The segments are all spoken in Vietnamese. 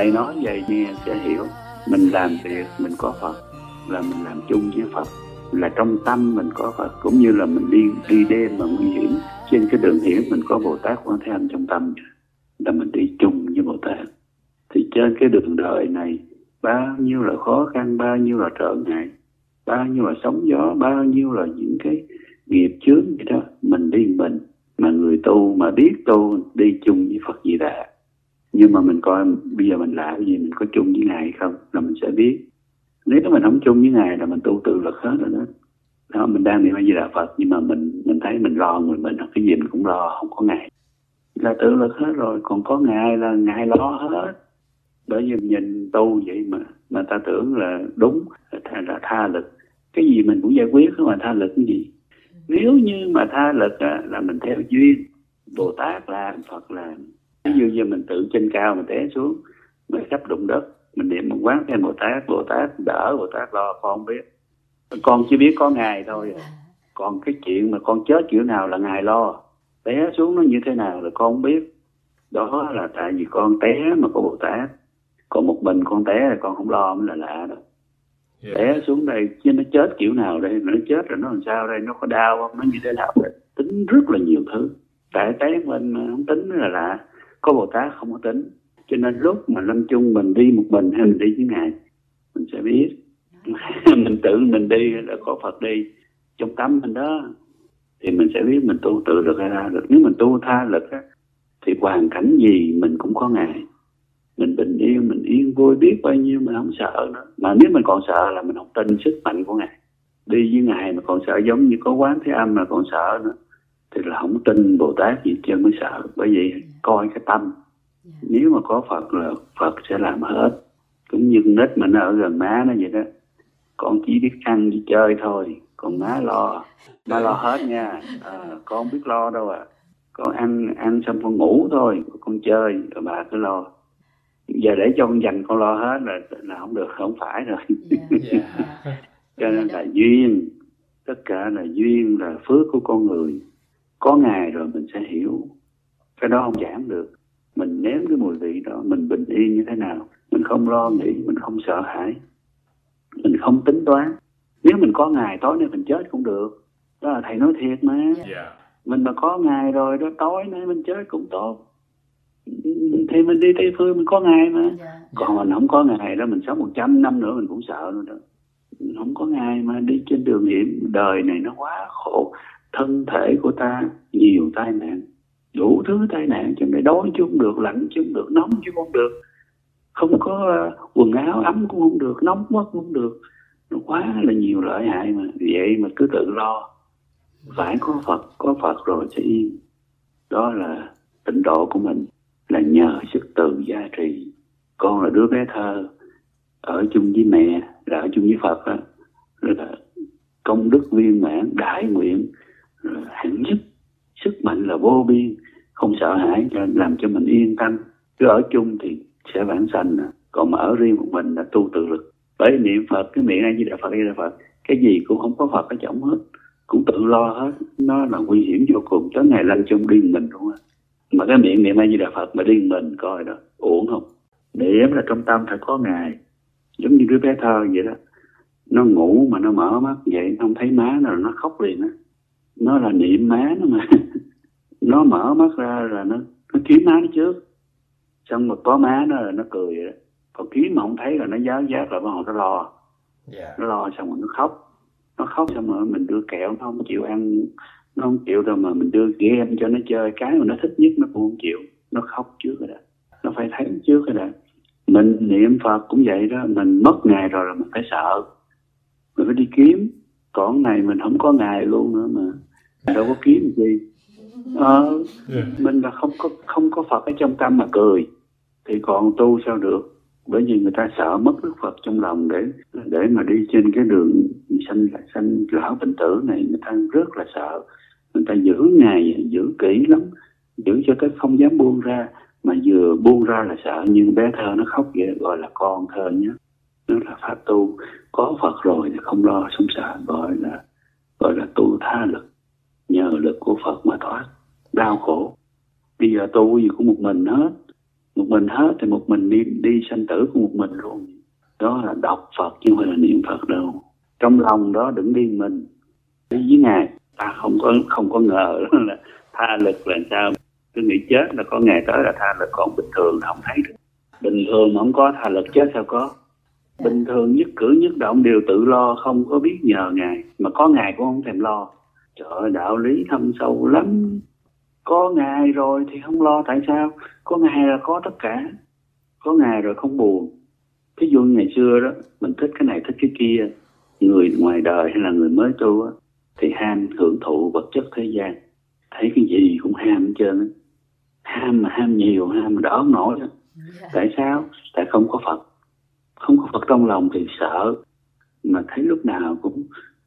thầy nói vậy nghe sẽ hiểu. Mình làm việc mình có Phật là mình làm chung với Phật, là trong tâm mình có Phật, cũng như là mình đi đêm mà nguy hiểm trên cái đường hiểm mình có Bồ Tát Quan Thế Âm trong tâm, là mình đi chung với Bồ Tát. Thì trên cái đường đời này bao nhiêu là khó khăn, bao nhiêu là trở ngại, bao nhiêu là sóng gió, bao nhiêu là những cái nghiệp chướng gì đó, mình đi mình, mà người tu mà biết tu đi chung với Phật Di Đà. Nhưng mà mình coi bây giờ mình làm cái gì, mình có chung với Ngài hay không là mình sẽ biết. Nếu mình không chung với Ngài là mình tu tự lực hết rồi đó. Đó, mình đang niệm A Di Đà Phật nhưng mà mình thấy mình lo người mình, cái gì mình cũng lo, không có Ngài là tự lực hết rồi. Còn có Ngài là Ngài lo hết. Bởi vì nhìn tu vậy mà ta tưởng là đúng là tha lực, cái gì mình cũng giải quyết, mà tha lực cái gì? Nếu như mà tha lực là mình theo duyên, Bồ Tát làm, Phật làm. Ví dụ như mình tự trên cao mình té xuống, mình sắp đụng đất, mình niệm một quán thêm Bồ Tát đỡ, Bồ Tát lo, con không biết. Con chỉ biết có Ngài thôi. Còn cái chuyện mà con chết kiểu nào là Ngài lo, té xuống nó như thế nào là con không biết. Đó là tại vì con té mà có Bồ Tát. Còn một mình con té là con không lo mới là lạ đó. Té xuống đây chứ nó chết kiểu nào đây, nó chết rồi nó làm sao đây, nó có đau không, nó như thế nào đây, tính rất là nhiều thứ. Tại té mình không tính là lạ, có Bồ Tát không có tính. Cho nên lúc mà lâm chung mình đi một mình hay mình đi với Ngài mình sẽ biết. Mình tự mình đi là có Phật đi trong tâm mình đó, thì mình sẽ biết mình tu tự lực hay tha lực. Nếu mình tu tha lực á, thì hoàn cảnh gì mình cũng có Ngài. Mình bình yên, mình yên vui biết bao nhiêu, mình không sợ nữa. Mà nếu mình còn sợ là mình không tin sức mạnh của Ngài. Đi với Ngài mà còn sợ, giống như có Quán Thế Âm mà còn sợ nữa, thì là không tin Bồ Tát gì chứ mới sợ. Bởi vì coi cái tâm. Nếu mà có Phật là Phật sẽ làm hết. Cũng như con nít mà nó ở gần má nó vậy đó. Con chỉ biết ăn đi chơi thôi, còn má lo hết nha. Con không biết lo đâu à. Con ăn xong con ngủ thôi, con chơi rồi bà cứ lo. Giờ để cho con dành con lo hết là không được, không phải rồi. Cho nên là duyên, tất cả là duyên, là phước của con người. Có Ngài rồi mình sẽ hiểu. Cái đó không giảm được. Mình nếm cái mùi vị đó, mình bình yên như thế nào, mình không lo nghĩ, mình không sợ hãi, mình không tính toán. Nếu mình có Ngài tối nay mình chết cũng được. Đó là thầy nói thiệt mà. Mình mà có Ngài rồi đó, tối nay mình chết cũng tốt. Thì mình đi Tây Phương mình có Ngài mà. Còn mình không có Ngài đó, mình sống 100 năm nữa mình cũng sợ nữa đó. Mình không có Ngài mà đi trên đường hiểm. Đời này nó quá khổ. Thân thể của ta nhiều tai nạn, đủ thứ tai nạn. Trong đây đói chứ không được, lạnh chứ không được, nóng chứ không được, không có quần áo ấm cũng không được, nóng quá cũng không được. Nó quá là nhiều lợi hại mà. Vậy mà cứ tự lo. Phải có Phật rồi sẽ yên. Đó là tịnh độ của mình, là nhờ sức từ gia trì. Con là đứa bé thơ ở chung với mẹ, là ở chung với Phật đó, là công đức viên mãn, đại nguyện hạnh nhất, sức mạnh là vô biên, không sợ hãi, làm cho mình yên tâm. Cứ ở chung thì sẽ vãng sanh, còn mà ở riêng một mình là tu tự lực. Bởi niệm Phật, cái miệng A Di Đà Phật, A Di Đà Phật, cái gì cũng không có Phật ở trong hết, cũng tự lo hết. Nó là nguy hiểm vô cùng, tới ngày lanh chung đi mình luôn á. Mà cái miệng niệm A Di Đà Phật mà đi mình coi đó, uổng không? Niệm là trong tâm phải có Ngài. Giống như đứa bé thơ vậy đó, nó ngủ mà nó mở mắt vậy, không thấy má nó khóc liền á. Nó là niệm má nó mà. Nó mở mắt ra là nó kiếm má nó trước, xong rồi có má nó là nó cười vậy đó. Còn kiếm mà không thấy là nó giáo giác là bắt đầu nó lo. Nó lo xong rồi nó khóc xong rồi mình đưa kẹo nó không chịu ăn, nó không chịu đâu, mà mình đưa game cho nó chơi cái mà nó thích nhất nó cũng không chịu. Nó khóc trước rồi đó, nó phải thấy trước rồi đó. Mình niệm Phật cũng vậy đó, mình mất Ngài rồi là mình phải sợ, mình phải đi kiếm. Còn này mình không có Ngài luôn nữa mà đâu có kiếm gì. Mình là không có Phật ở trong tâm mà cười thì còn tu sao được. Bởi vì người ta sợ mất Đức Phật trong lòng để mà đi trên cái đường sanh lão bệnh tử này, người ta rất là sợ. Người ta giữ Ngài giữ kỹ lắm, giữ cho tới không dám buông ra, mà vừa buông ra là sợ. Nhưng bé thơ nó khóc vậy gọi là con thơ nhé. Nó là pháp tu, có Phật rồi thì không lo không sợ, gọi là tu tha lực, nhờ lực của Phật mà thoát đau khổ. Bây giờ tu gì cũng một mình hết, một mình hết thì một mình đi sanh tử của một mình luôn. Đó là đọc Phật chứ không phải là niệm Phật đâu. Trong lòng đó đừng điên mình. Đi với Ngài, ta không có ngờ là tha lực là sao. Cứ nghĩ chết là có ngày tới là tha lực, còn bình thường là không thấy được. Bình thường mà không có tha lực chết sao có. Bình thường nhất cử nhất động đều tự lo, không có biết nhờ Ngài. Mà có Ngài cũng không thèm lo. Trời ơi, đạo lý thâm sâu lắm. Có Ngài rồi thì không lo, tại sao? Có Ngài là có tất cả. Có Ngài rồi không buồn. Ví dụ ngày xưa đó, mình thích cái này thích cái kia. Người ngoài đời hay là người mới tu á, thì ham hưởng thụ vật chất thế gian. Thấy cái gì cũng ham hết trơn á. Ham mà ham nhiều, ham mà đỡ không nổi đó. Tại sao? Tại không có Phật. Không có Phật trong lòng thì sợ. Mà thấy lúc nào cũng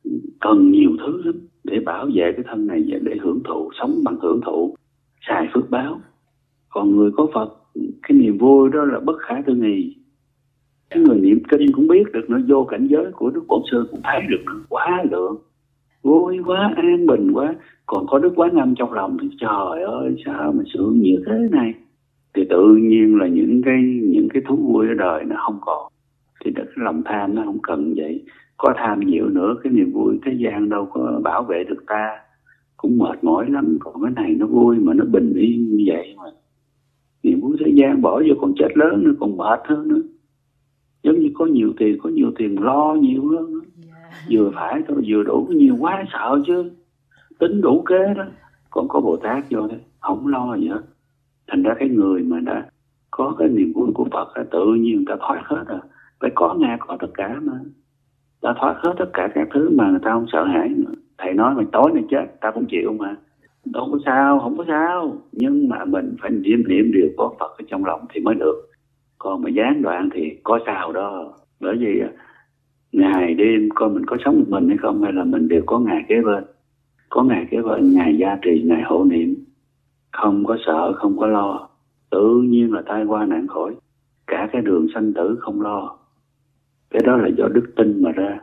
cần nhiều thứ lắm để bảo vệ cái thân này, để hưởng thụ, sống bằng hưởng thụ, xài phước báo. Còn người có Phật, cái niềm vui đó là bất khả tư nghị. Cái người niệm kinh cũng biết được, nó vô cảnh giới của Đức Bổn Sư cũng thấy được, nó quá lượng, vui quá, an bình quá. Còn có Đức Quán Âm trong lòng thì trời ơi sao mà sướng nhiều thế này. Thì tự nhiên là những cái thú vui ở đời nó không còn. Thì cái lòng tham nó không cần vậy. Có tham nhiều nữa, cái niềm vui thế gian đâu có bảo vệ được ta. Cũng mệt mỏi lắm. Còn cái này nó vui mà nó bình yên như vậy mà. Niềm vui thế gian bỏ vô còn chết lớn nữa, còn mệt hơn nữa. Giống như có nhiều tiền lo nhiều hơn nữa. Vừa phải thôi, vừa đủ, nhiều quá sợ chứ. Tính đủ kế đó. Còn có Bồ Tát vô đấy, không lo gì hết. Thành ra cái người mà đã có cái niềm vui của Phật là tự nhiên ta thoát hết rồi. Phải có Ngài có tất cả mà. Ta thoát hết tất cả các thứ mà người ta không sợ hãi nữa. Thầy nói mày tối nay chết, ta cũng chịu mà. Đâu có sao, không có sao. Nhưng mà mình phải niệm điều có Phật ở trong lòng thì mới được. Còn mà gián đoạn thì có sao đó. Bởi vì ngày đêm coi mình có sống một mình hay không, hay là mình đều có Ngài kế bên. Có Ngài kế bên, Ngài gia trì, Ngài hộ niệm. Không có sợ, không có lo. Tự nhiên là tai qua nạn khỏi. Cả cái đường sanh tử không lo. Cái đó là do đức tin mà ra.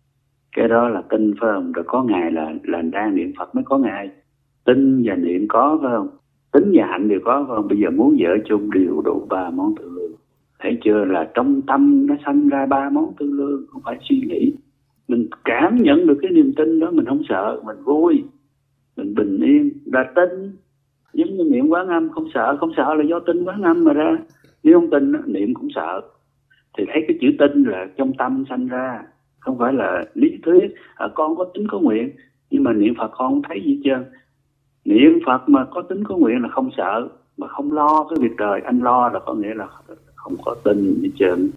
Cái đó là tin phải không? Rồi có Ngài là đang niệm Phật mới có Ngài. Tin và niệm có phải không? Tính và hạnh đều có phải không? Bây giờ muốn vợ chung đều đủ 3 món tư lương. Thấy chưa, là trong tâm nó sanh ra 3 món tư lương. Không phải suy nghĩ. Mình cảm nhận được cái niềm tin đó, mình không sợ, mình vui, mình bình yên, là tin. Giống như niệm Quán Âm, không sợ là do tin Quán Âm mà ra. Nếu không tin, niệm cũng sợ. Thì thấy cái chữ tin là trong tâm sanh ra, không phải là lý thuyết. Con có tính có nguyện, nhưng mà niệm Phật con không thấy gì hết trơn. Niệm Phật mà có tính có nguyện là không sợ, mà không lo cái việc đời. Anh lo là có nghĩa là không có tin gì hết trơn.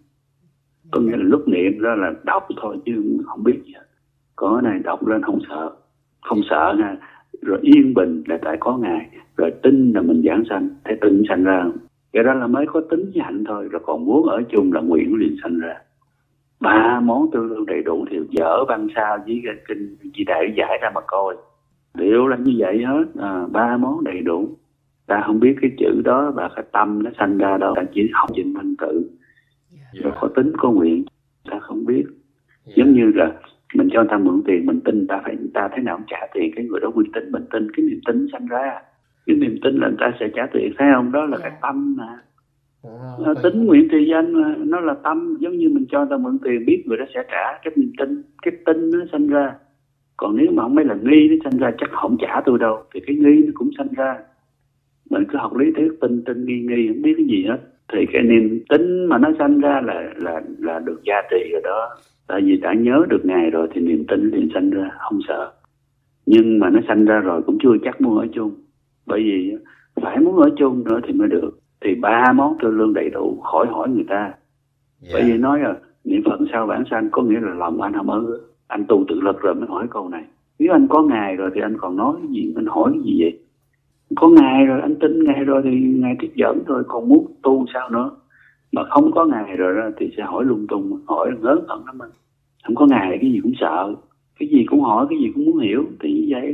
Có nghĩa là lúc niệm đó là đọc thôi chứ không biết gì hết. Có cái này đọc lên không sợ nha. Rồi yên bình là tại có Ngài. Rồi tin là mình giảng sanh, thấy tin sanh ra. Cái đó là mới có tính với hạnh thôi. Rồi còn muốn ở chung là nguyện liền sanh ra. 3 món tư lương đầy đủ thì dở văn sao với cái kinh Di Đại giải ra mà coi. Đều là như vậy hết. 3 món đầy đủ. Ta không biết cái chữ đó và cái tâm nó sanh ra đâu. Ta chỉ học trình văn tự. Rồi có tính có nguyện, ta không biết. Giống như là mình cho người ta mượn tiền, mình tin ta thế nào cũng trả tiền. Cái người đó uy tín, mình tin, cái niềm tin sanh ra. Cái niềm tin là người ta sẽ trả tiền, thấy không? Đó là cái tâm mà. Tính nguyện thì danh mà, nó là tâm. Giống như mình cho người ta mượn tiền, biết người đó sẽ trả. Cái niềm tin, cái tin nó sanh ra. Còn nếu mà không mấy là nghi nó sanh ra, chắc không trả tôi đâu, thì cái nghi nó cũng sanh ra. Mình cứ học lý thuyết tin nghi không biết cái gì hết. Thì cái niềm tin mà nó sanh ra là được gia trì rồi đó. Tại vì đã nhớ được Ngài rồi thì niềm tin liền sanh ra, không sợ. Nhưng mà nó sanh ra rồi cũng chưa chắc muốn ở chung. Bởi vì phải muốn ở chung nữa thì mới được. Thì 3 món tư lương đầy đủ, khỏi hỏi người ta. Bởi vì nói là niệm Phật sao vãng sanh, có nghĩa là lòng anh không ưa. Anh tu tự lực rồi mới hỏi câu này. Nếu anh có Ngài rồi thì anh còn nói cái gì, anh hỏi cái gì vậy? Có Ngài rồi, anh tin Ngài rồi thì Ngài tiếp dẫn rồi, còn muốn tu sao nữa. Mà không có Ngài rồi đó, thì sẽ hỏi lung tung, hỏi ngớ ngẩn lắm anh. Không có Ngài cái gì cũng sợ, cái gì cũng hỏi, cái gì cũng muốn hiểu. Thì như vậy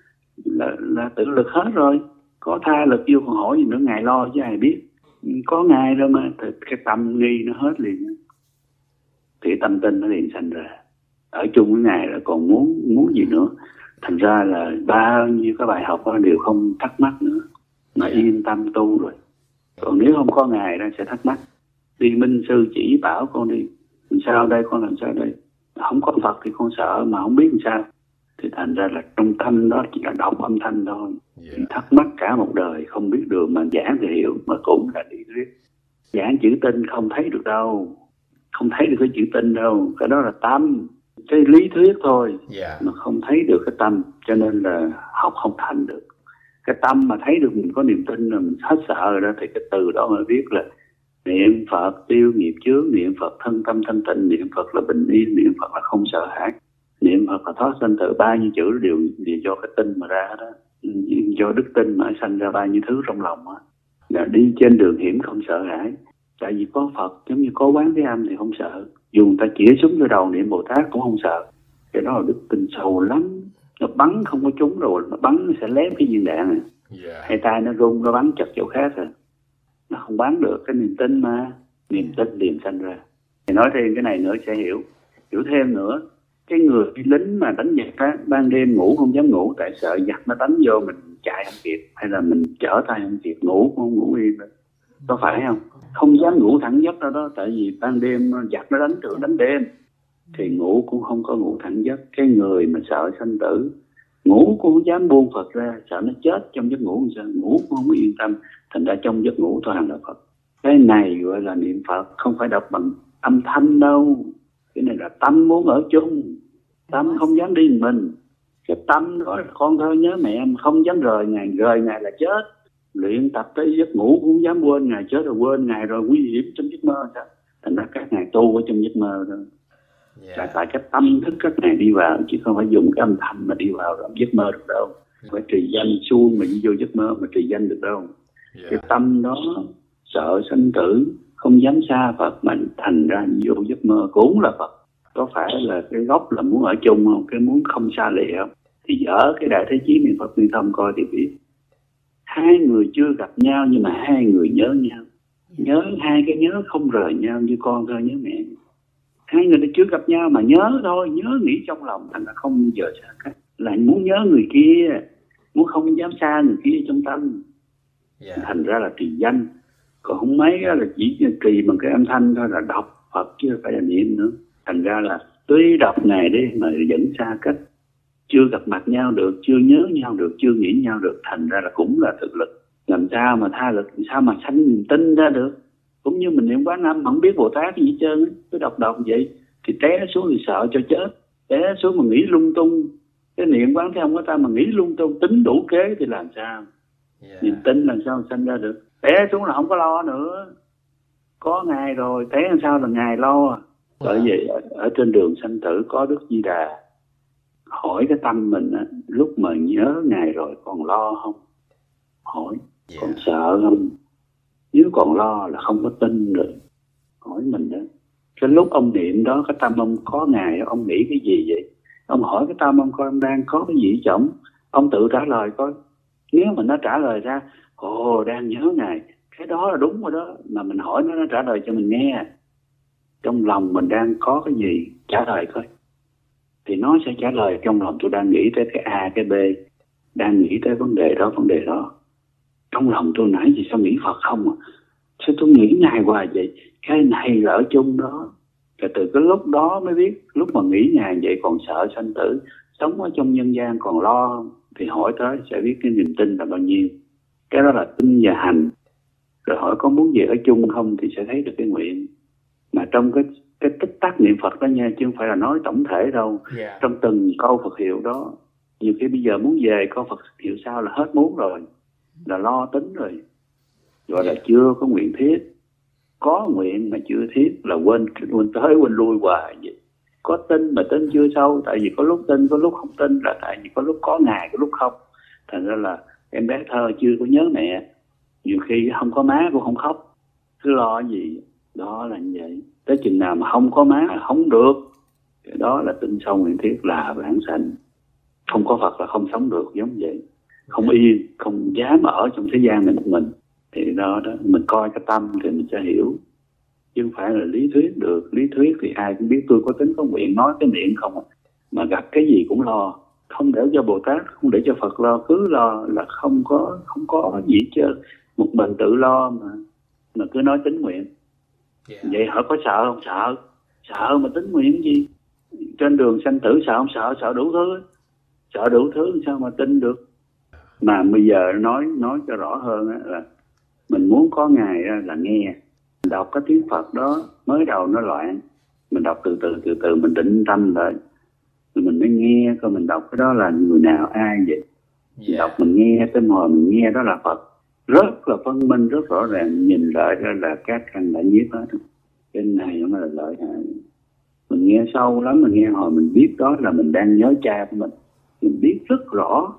là tự lực hết rồi. Có tha lực vô còn hỏi gì nữa, Ngài lo chứ ai biết. Có Ngài rồi mà, thì cái tâm nghi nó hết liền. Thì tâm tin nó liền sanh ra. Ở chung với Ngài là còn muốn gì nữa. Thành ra là bao nhiêu các bài học đó đều không thắc mắc nữa, mà yên tâm tu rồi. Còn nếu không có Ngài ra sẽ thắc mắc, đi minh sư chỉ bảo con đi, làm sao đây, con làm sao đây, không có Phật thì con sợ mà không biết làm sao. Thì thành ra là trong tâm đó chỉ là đọc âm thanh thôi. Thắc mắc cả một đời không biết đường mà giảng thì hiểu, mà cũng là lý thuyết. Giảng chữ tinh không thấy được đâu, không thấy được cái chữ tinh đâu, cái đó là tâm, cái lý thuyết thôi, mà không thấy được cái tâm, cho nên là học không thành được. Cái tâm mà thấy được mình có niềm tin rồi mình hết sợ rồi đó, thì cái từ đó mà biết là niệm Phật tiêu nghiệp chướng, niệm Phật thân tâm thanh tịnh, niệm Phật là bình yên, niệm Phật là không sợ hãi, niệm Phật là thoát sanh tử. Bao nhiêu chữ đều do cái tin mà ra đó, do đức tin mà sanh ra bao nhiêu thứ trong lòng á. Là đi trên đường hiểm không sợ hãi, tại vì có Phật, giống như có Quán Thế Âm thì không sợ, dù người ta chĩa súng vô đầu niệm Bồ Tát cũng không sợ. Cái đó là đức tin sâu lắm, nó bắn không có trúng rồi, nó bắn nó sẽ lém cái viên đạn này. Hai tay nó rung, nó bắn chật chỗ khác rồi, nó không bắn được. Cái niềm tin mà, niềm tin liền sanh ra. Thì nói thêm cái này nữa sẽ hiểu thêm nữa. Cái người lính mà đánh giặc á, ban đêm ngủ không dám ngủ, tại sợ giặc nó đánh vô mình chạy không kịp, hay là mình trở tay không kịp, ngủ không ngủ yên rồi. Có phải không? Không dám ngủ thẳng giấc đâu đó, tại vì ban đêm giặc nó đánh đêm, thì ngủ cũng không có ngủ thẳng giấc. Cái người mà sợ sanh tử, ngủ cũng không dám buông Phật ra, sợ nó chết trong giấc ngủ, sao ngủ cũng không yên tâm, thành ra trong giấc ngủ toàn là Phật. Cái này gọi là niệm Phật, không phải đọc bằng âm thanh đâu. Cái này là tâm muốn ở chung, tâm không dám đi mình. Cái tâm đó là con thơ nhớ mẹ, không dám rời Ngài là chết. Luyện tập tới giấc ngủ cũng không dám quên Ngài, chết rồi quên Ngài rồi nguy hiểm trong giấc mơ sao? Thành ra các ngài tu ở trong giấc mơ thôi. Tại cái tâm thức các ngài đi vào, chứ không phải dùng cái âm thanh mà đi vào trong giấc mơ được đâu. Phải trì danh suông mà đi vô giấc mơ mà trì danh được đâu. Cái tâm đó sợ sanh tử, không dám xa Phật, mà thành ra vô giấc mơ cũng là Phật. Có phải là cái gốc là muốn ở chung không? Cái muốn không xa lìa không? Thì dở cái Đại Thế Chí niệm Phật Liên Thông coi thì biết. Hai người chưa gặp nhau nhưng mà hai người nhớ nhau. Nhớ, hai cái nhớ không rời nhau như con thơ nhớ mẹ. Hai người chưa gặp nhau mà nhớ thôi, nhớ nghĩ trong lòng, thành là không giờ xa cách. Là muốn nhớ người kia, muốn không dám xa người kia trong tâm. Thành ra là trì danh. Còn không mấy là chỉ trì bằng cái âm thanh thôi, là đọc Phật chứ phải là niệm nữa. Thành ra là tuy đọc này đi mà vẫn xa cách, chưa gặp mặt nhau được, chưa nhớ nhau được, chưa nghĩ nhau được, thành ra là cũng là thực lực. Làm sao mà tha lực, làm sao mà sanh niềm tin ra được. Cũng như mình niệm Quán Âm không biết Bồ Tát gì hết trơn, cứ đọc vậy thì té xuống thì sợ cho chết, té xuống mà nghĩ lung tung. Cái niệm Quán Thế Âm của ta mà nghĩ lung tung, tính đủ kế thì làm sao? Niềm tin làm sao sanh ra được? Té xuống là không có lo nữa, có Ngài rồi, té làm sao là Ngài lo. Bởi vậy ở trên đường sanh tử có Đức Di Đà hỏi cái tâm mình á, lúc mà nhớ Ngài rồi còn lo không? Hỏi, còn sợ không? Nếu còn lo là không có tin rồi. Hỏi mình đó, cái lúc ông niệm đó, cái tâm ông có Ngài, ông nghĩ cái gì vậy? Ông hỏi cái tâm ông coi ông đang có cái gì chổng, ông tự trả lời coi. Nếu mà nó trả lời ra, đang nhớ Ngài, cái đó là đúng rồi đó. Mà mình hỏi nó trả lời cho mình nghe, trong lòng mình đang có cái gì, trả lời coi. Thì nó sẽ trả lời trong lòng tôi đang nghĩ tới cái A, cái B, đang nghĩ tới vấn đề đó. Trong lòng tôi nãy gì sao nghĩ Phật không à? Sao tôi nghĩ Ngài hoài vậy? Cái này là ở chung đó. Rồi từ cái lúc đó mới biết, lúc mà nghĩ Ngài vậy còn sợ sanh tử, sống ở trong nhân gian còn lo không? Thì hỏi tới sẽ biết cái niềm tin là bao nhiêu. Cái đó là tin và hành. Rồi hỏi có muốn về ở chung không thì sẽ thấy được cái nguyện. Mà trong cái tích tắc niệm Phật đó nha, chứ không phải là nói tổng thể đâu. Trong từng câu Phật hiệu đó, nhiều khi bây giờ muốn về câu Phật hiệu sau là hết muốn rồi, là lo tính rồi, gọi là chưa có nguyện thiết. Có nguyện mà chưa thiết là quên tới quên lui hoài vậy. Có tin mà tin chưa sâu, tại vì có lúc tin có lúc không tin, là tại vì có lúc có Ngài có lúc không. Thành ra là em bé thơ chưa có nhớ mẹ, nhiều khi không có má cũng không khóc, cứ lo gì. Đó là như vậy. Tới chừng nào mà không có má không được, cái đó là tin sâu nguyện thiết, là vãng sanh. Không có Phật là không sống được, giống vậy. Không yên, không dám ở trong thế gian này một mình. Thì đó mình coi cái tâm thì mình sẽ hiểu, chứ không phải là lý thuyết được. Lý thuyết thì ai cũng biết tôi có tính có nguyện, nói cái miệng không, mà gặp cái gì cũng lo. Không để cho Bồ Tát, không để cho Phật lo, cứ lo là không có gì chứ. Một mình tự lo mà mà cứ nói tín nguyện. Vậy họ có sợ không? Sợ mà tín nguyện gì? Trên đường sanh tử sợ không? Sợ đủ thứ. Sợ đủ thứ sao mà tin được? Mà bây giờ nói cho rõ hơn là mình muốn có Ngài là nghe. Đọc cái tiếng Phật đó mới đầu nó loạn, mình đọc từ từ mình định tâm lại, rồi mình mới nghe coi mình đọc cái đó là người nào ai vậy. Đọc mình nghe tới hồi mình nghe đó là Phật, rất là phân minh, rất rõ ràng, nhìn lại ra là các căn đã nhiếp hết. Cái này nó là lợi hại. Mình nghe sâu lắm, mình nghe hồi mình biết đó là mình đang nhớ cha của mình biết rất rõ,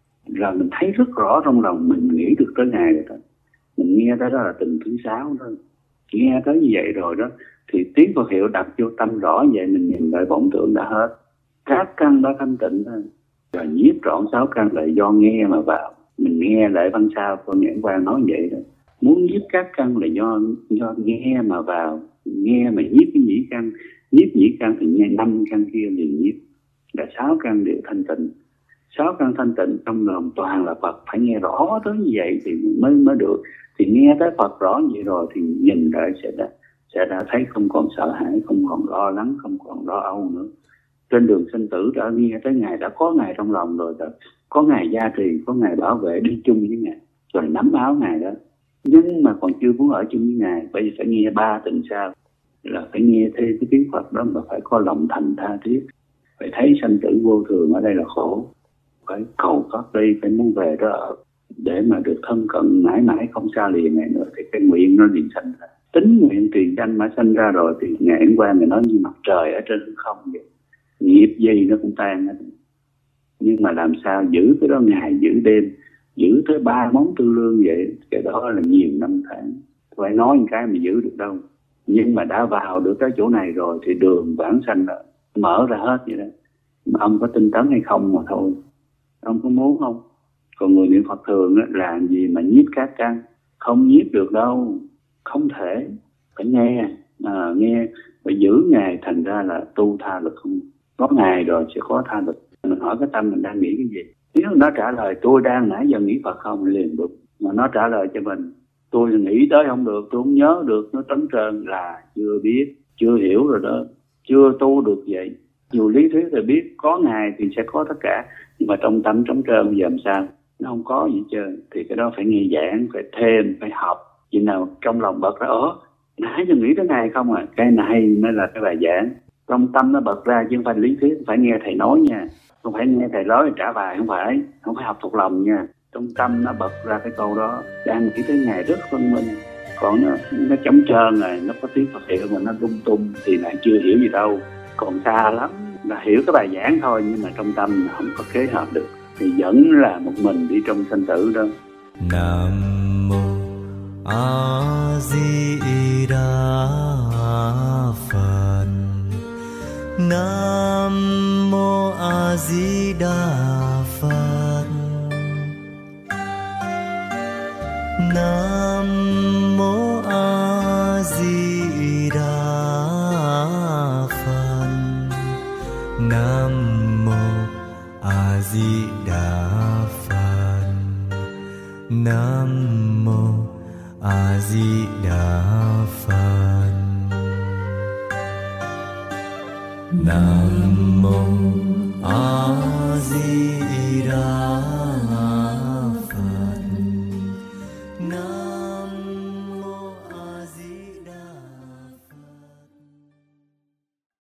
là mình thấy rất rõ trong lòng mình nghĩ được tới Ngài rồi đó. Mình nghe tới đó là từng thứ 6 thôi. Nghe tới như vậy rồi đó thì tiếng Phật hiệu đặt vô tâm rõ vậy, mình nhìn lại vọng tưởng đã hết, các căn đã thanh tịnh thôi. Rồi nhiếp trọn 6 căn là do nghe mà vào. Mình nghe lại Văn Sao con Nhãn Quan nói vậy đó, muốn nhiếp các căn là do nghe mà vào, nghe mà nhiếp cái nhĩ căn, nhiếp nhĩ căn thì nghe 5 căn kia liền nhiếp, là 6 căn đều thanh tịnh. 6 căn thanh tịnh trong lòng toàn là Phật, phải nghe rõ tới như vậy thì mới được. Thì nghe tới Phật rõ vậy rồi thì nhìn lại sẽ đã thấy không còn sợ hãi, không còn lo lắng, không còn lo âu nữa. Trên đường sinh tử đã nghe tới Ngài, đã có Ngài trong lòng rồi, có Ngài gia trì, có Ngài bảo vệ, đi chung với Ngài, rồi nắm áo Ngài đó. Nhưng mà còn chưa muốn ở chung với Ngài, bây giờ phải nghe 3 tịnh sao, là phải nghe thêm cái tiếng Phật đó, mà phải có lòng thành tha thiết, phải thấy sanh tử vô thường ở đây là khổ, phải cầu Pháp đi, phải muốn về đó ở, để mà được thân cận mãi mãi không xa lìa Ngài nữa, thì cái nguyện nó liền sanh ra. Tính nguyện tiền danh mà sanh ra rồi thì Ngài Ấn Quang Ngài nói như mặt trời ở trên không vậy, nghiệp gì nó cũng tan hết. Nhưng mà làm sao giữ cái đó ngày giữ đêm, giữ tới 3 món tư lương vậy, cái đó là nhiều năm tháng, phải nói một cái mà giữ được đâu. Nhưng mà đã vào được cái chỗ này rồi thì đường vãng sanh là mở ra hết vậy đó. Mà ông có tinh tấn hay không mà thôi, ông có muốn không? Còn người niệm Phật thường á, làm gì mà nhiếp các căn, không nhiếp được đâu, không thể. Phải nghe, nghe phải giữ Ngài, thành ra là tu tha lực. Không có Ngài rồi sẽ có tha lực. Mình hỏi cái tâm mình đang nghĩ cái gì, nếu nó trả lời tôi đang nãy giờ nghĩ Phật không, liền đúng. Mà nó trả lời cho mình tôi nghĩ tới không được, tôi không nhớ được, nó trống trơn, là chưa biết, chưa hiểu rồi đó, chưa tu được vậy. Dù lý thuyết thì biết có Ngài thì sẽ có tất cả, nhưng mà trong tâm trống trơn bây giờ làm sao? Nó không có gì trơn. Thì cái đó phải nghe giảng, phải thêm, phải học. Khi nào trong lòng bật ra, nãy giờ nghĩ tới Ngài không à, cái này mới là cái bài giảng. Trong tâm nó bật ra chứ không phải lý thuyết, phải nghe thầy nói nha. Không phải nghe thầy nói trả bài, không phải học thuộc lòng nha. Trong tâm nó bật ra cái câu đó, đang nghĩ tới Ngài rất phân minh. Còn nó trống trơn rồi, nó có tiếng Phật hiệu mà nó lung tung thì lại chưa hiểu gì đâu. Còn xa lắm, là hiểu cái bài giảng thôi, nhưng mà trong tâm không có kế hợp được, thì vẫn là một mình đi trong sanh tử đó. Nam mô A Di Đà Phật. Nam mô A Di Đà Phật. Nam mô A Di Đà Phật. Nam mô A Di Đà Phật. Nam mô A Di Đà Phật. Nam mô A